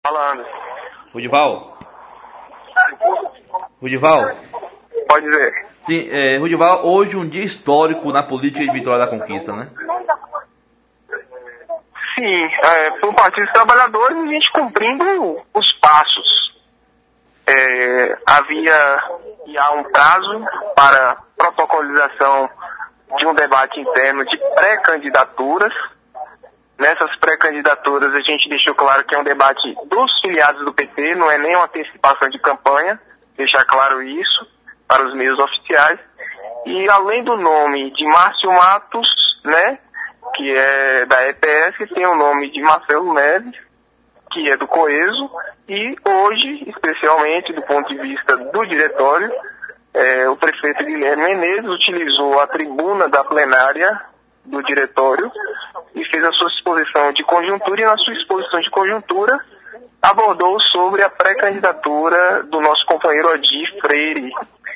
Falando. Rudival? Rudival? Pode dizer. Sim, Rudival, hoje um dia histórico na política de Vitória da Conquista, né? Sim, pelo Partido dos Trabalhadores, a gente cumprindo os passos. Havia já um prazo para protocolização de um debate interno de pré-candidaturas. Nessas pré-candidaturas a gente deixou claro que é um debate dos filiados do PT, não é nem uma antecipação de campanha, deixar claro isso para os meios oficiais. E além do nome de Márcio Matos, né, que é da EPS, tem o nome de Marcelo Neves, que é do Coeso, e hoje, especialmente do ponto de vista do diretório, o prefeito Guilherme Menezes utilizou a tribuna da plenária do diretório e fez a sua exposição de conjuntura, e na sua exposição de conjuntura abordou sobre a pré-candidatura do nosso companheiro Odir Freire,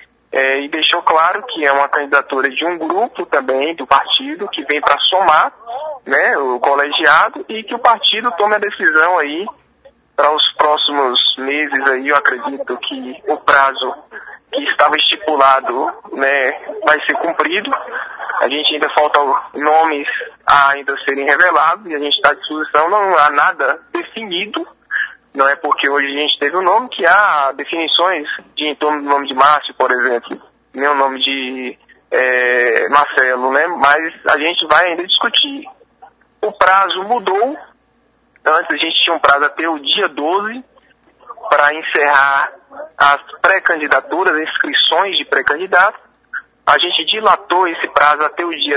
e deixou claro que é uma candidatura de um grupo também do partido que vem para somar, né, o colegiado, e que o partido tome a decisão aí para os próximos meses aí. Eu acredito que o prazo que estava estipulado, né, vai ser cumprido. A gente ainda falta nomes a ainda serem revelados e a gente está à disposição, não há nada definido. Não é porque hoje a gente teve o nome que há definições em torno do nome de Márcio, por exemplo, nem o nome de Marcelo, né? Mas a gente vai ainda discutir. O prazo mudou. Antes a gente tinha um prazo até o dia 12 para encerrar as pré-candidaturas, inscrições de pré-candidato. A gente dilatou esse prazo até o dia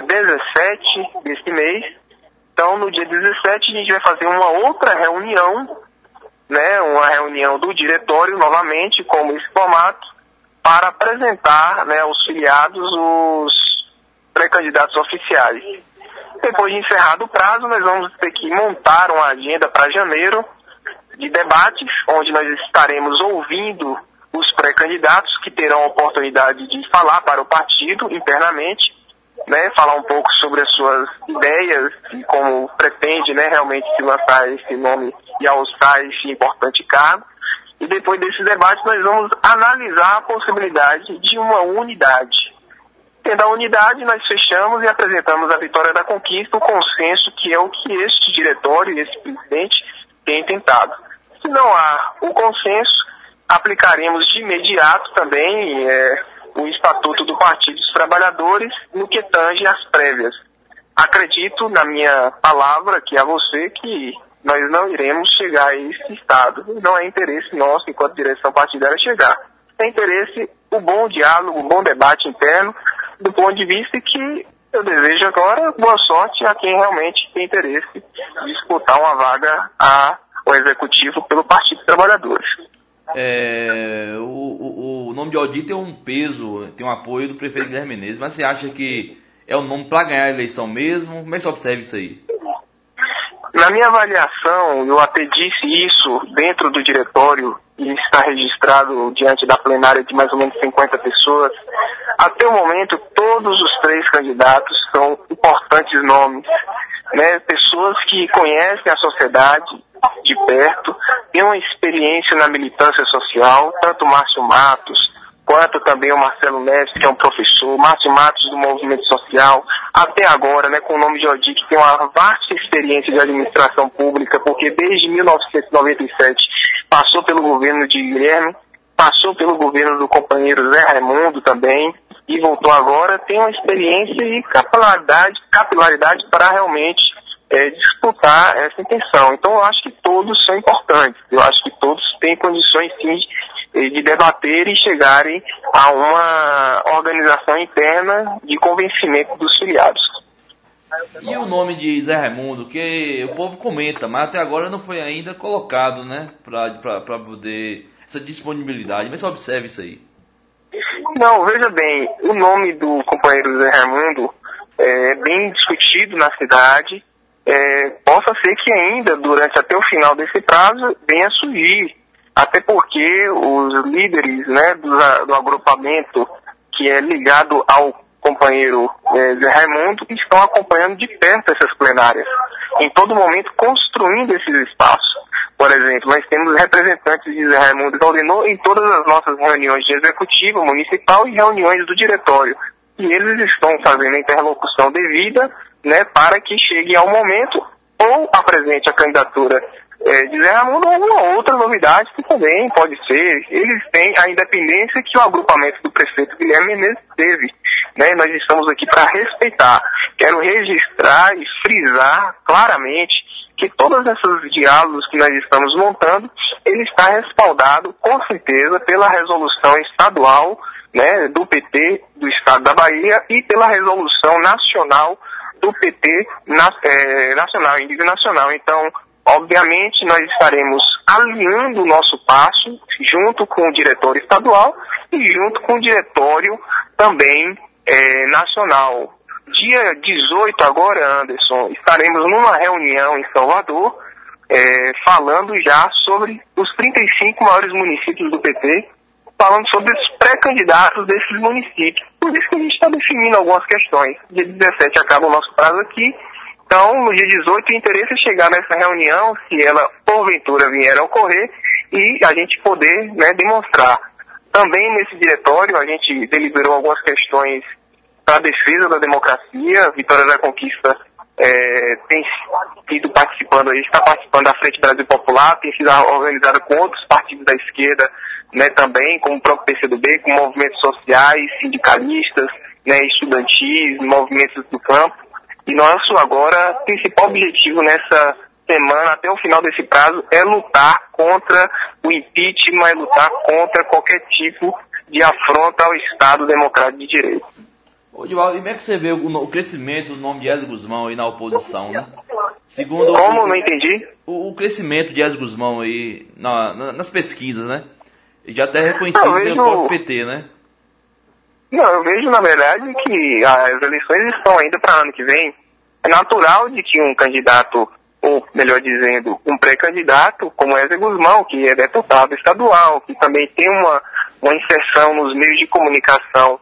17 desse mês. Então, no dia 17 a gente vai fazer uma outra reunião, né, uma reunião do diretório novamente, como esse formato, para apresentar, né, aos filiados os pré-candidatos oficiais. Depois de encerrado o prazo, nós vamos ter que montar uma agenda para janeiro de debates, onde nós estaremos ouvindo os pré-candidatos que terão a oportunidade de falar para o partido internamente, né, falar um pouco sobre as suas ideias e como pretende, né, realmente se lançar esse nome e alçar esse importante cargo. E depois desse debate nós vamos analisar a possibilidade de uma unidade. Tendo a unidade, nós fechamos e apresentamos a Vitória da Conquista, o consenso que é o que este diretório e esse presidente tem tentado. Se não há o consenso, aplicaremos de imediato também o Estatuto do Partido dos Trabalhadores no que tange às prévias. Acredito, na minha palavra, que a você, que nós não iremos chegar a esse estado. Não é interesse nosso, enquanto direção partidária, chegar. É interesse o bom diálogo, o bom debate interno, do ponto de vista que eu desejo agora boa sorte a quem realmente tem interesse de disputar uma vaga ao Executivo pelo Partido dos Trabalhadores. O nome de Odir tem um peso, tem um apoio do prefeito Guilherme Menezes, mas você acha que é o nome para ganhar a eleição mesmo? Como é que você observa isso aí? Na minha avaliação, eu até disse isso dentro do diretório, e está registrado diante da plenária de mais ou menos 50 pessoas. Até o momento, todos os 3 candidatos são importantes nomes, né? Pessoas que conhecem a sociedade de perto, têm uma experiência na militância social, tanto o Márcio Matos, quanto também o Marcelo Neves, que é um professor, Márcio Matos do movimento social, até agora, né, com o nome de Odir, que tem uma vasta experiência de administração pública, porque desde 1997 passou pelo governo de Guilherme, passou pelo governo do companheiro Zé Raimundo também, e voltou agora, tem uma experiência e capilaridade para realmente disputar essa intenção. Então eu acho que todos são importantes, eu acho que todos têm condições sim de debater e chegarem a uma organização interna de convencimento dos filiados. E o nome de Zé Raimundo, que o povo comenta, mas até agora não foi ainda colocado, né, para poder essa disponibilidade, mas observe isso aí. Não, veja bem, o nome do companheiro Zé Raimundo é bem discutido na cidade, possa ser que ainda, durante até o final desse prazo, venha a surgir, até porque os líderes, né, do agrupamento que é ligado ao companheiro Zé Raimundo estão acompanhando de perto essas plenárias, em todo momento construindo esses espaços. Por exemplo, nós temos representantes de Zé Raimundo Caldenor em todas as nossas reuniões de executivo municipal e reuniões do diretório. E eles estão fazendo a interlocução devida, né, para que chegue ao momento ou apresente a candidatura de Zé Raimundo ou alguma outra novidade que também pode ser. Eles têm a independência que o agrupamento do prefeito Guilherme Menezes teve. Né? Nós estamos aqui para respeitar. Quero registrar e frisar claramente que todos esses diálogos que nós estamos montando, ele está respaldado, com certeza, pela resolução estadual, né, do PT do Estado da Bahia e pela resolução nacional do PT nacional, em nível nacional. Então, obviamente, nós estaremos alinhando o nosso passo junto com o diretório estadual e junto com o diretório também nacional. Dia 18 agora, Anderson, estaremos numa reunião em Salvador, falando já sobre os 35 maiores municípios do PT, falando sobre os pré-candidatos desses municípios. Por isso que a gente está definindo algumas questões. Dia 17 acaba o nosso prazo aqui. Então, no dia 18, o interesse é chegar nessa reunião, se ela porventura vier a ocorrer, e a gente poder, né, demonstrar. Também nesse diretório, a gente deliberou algumas questões para a defesa da democracia. Vitória da Conquista tem sido participando, está participando da Frente Brasil Popular, tem sido organizada com outros partidos da esquerda, né, também, como o próprio PCdoB, com movimentos sociais, sindicalistas, né, estudantis, movimentos do campo. E nosso agora principal objetivo nessa semana, até o final desse prazo, é lutar contra o impeachment, é lutar contra qualquer tipo de afronta ao Estado Democrático de Direito. Ô, Divaldo, e como é que você vê o crescimento do nome de Ezio Guzmão aí na oposição, né? Segundo Como? Não entendi? O crescimento de Ezio Guzmão aí nas pesquisas, né? Ele já até reconhecido pelo próprio PT, né? Não, eu vejo, na verdade, que as eleições estão ainda para ano que vem. É natural de que um candidato, ou melhor dizendo, um pré-candidato, como Ezio Guzmão, que é deputado estadual, que também tem uma inserção nos meios de comunicação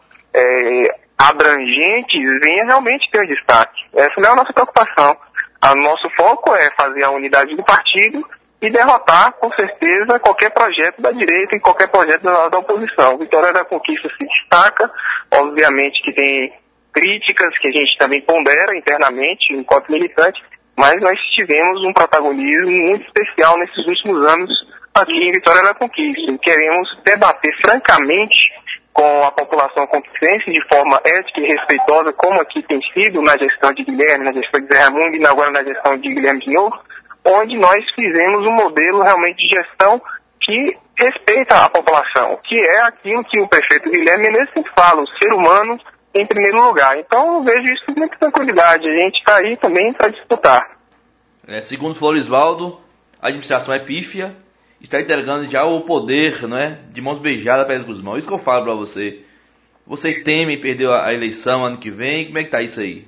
abrangentes, venha realmente ter um destaque. Essa não é a nossa preocupação. O nosso foco é fazer a unidade do partido e derrotar, com certeza, qualquer projeto da direita e qualquer projeto da oposição. Vitória da Conquista se destaca, obviamente que tem críticas que a gente também pondera internamente, enquanto militante, mas nós tivemos um protagonismo muito especial nesses últimos anos aqui em Vitória da Conquista. E queremos debater francamente com a população conquistense de forma ética e respeitosa, como aqui tem sido na gestão de Guilherme, na gestão de Zé Raimundo e agora na gestão de Guilherme de novo, onde nós fizemos um modelo realmente de gestão que respeita a população, que é aquilo que o prefeito Guilherme Menezes sempre fala, o ser humano em primeiro lugar. Então eu vejo isso com muita tranquilidade, a gente está aí também para disputar. Segundo Florisvaldo, a administração é pífia, está entregando já o poder, não é, de mãos beijadas para Ezio Guzmão. Isso que eu falo para você. Vocês temem perder a eleição ano que vem? Como é que tá isso aí?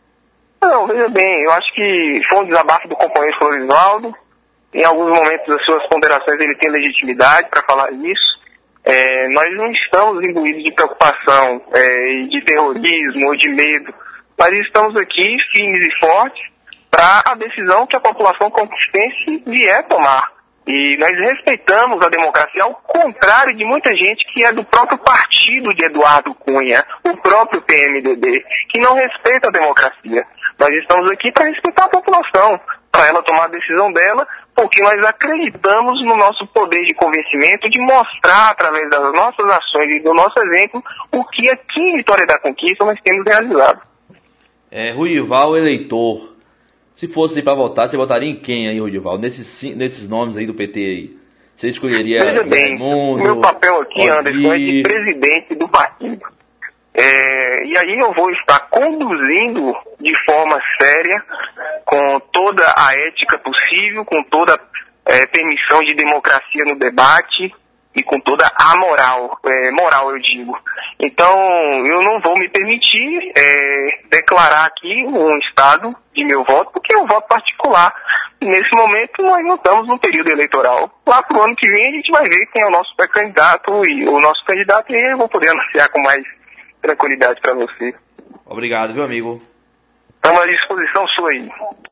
Não, veja bem, eu acho que foi um desabafo do companheiro Florisvaldo. Em alguns momentos das suas ponderações ele tem legitimidade para falar isso. Nós não estamos imbuídos de preocupação, de terrorismo ou de medo. Nós estamos aqui firmes e fortes para a decisão que a população conquistense vier tomar. E nós respeitamos a democracia, ao contrário de muita gente que é do próprio partido de Eduardo Cunha, o próprio PMDB, que não respeita a democracia. Nós estamos aqui para respeitar a população, para ela tomar a decisão dela, porque nós acreditamos no nosso poder de convencimento, de mostrar através das nossas ações e do nosso exemplo o que aqui em Vitória da Conquista nós temos realizado. Ruival, eleitor. Se fosse para votar, você votaria em quem aí, Ruival? Nesses nomes aí do PT aí? Você escolheria Raimundo? Meu papel aqui, Anderson, é de presidente do partido. E aí eu vou estar conduzindo de forma séria, com toda a ética possível, com toda a permissão de democracia no debate e com toda a moral, eu digo. Então, eu não vou me permitir declarar aqui um estado de meu voto, porque é um voto particular. E nesse momento, nós não estamos no período eleitoral. Lá para o ano que vem, a gente vai ver quem é o nosso pré-candidato e o nosso candidato, e eu vou poder anunciar com mais tranquilidade para você. Obrigado, meu amigo. Estamos à disposição sua aí.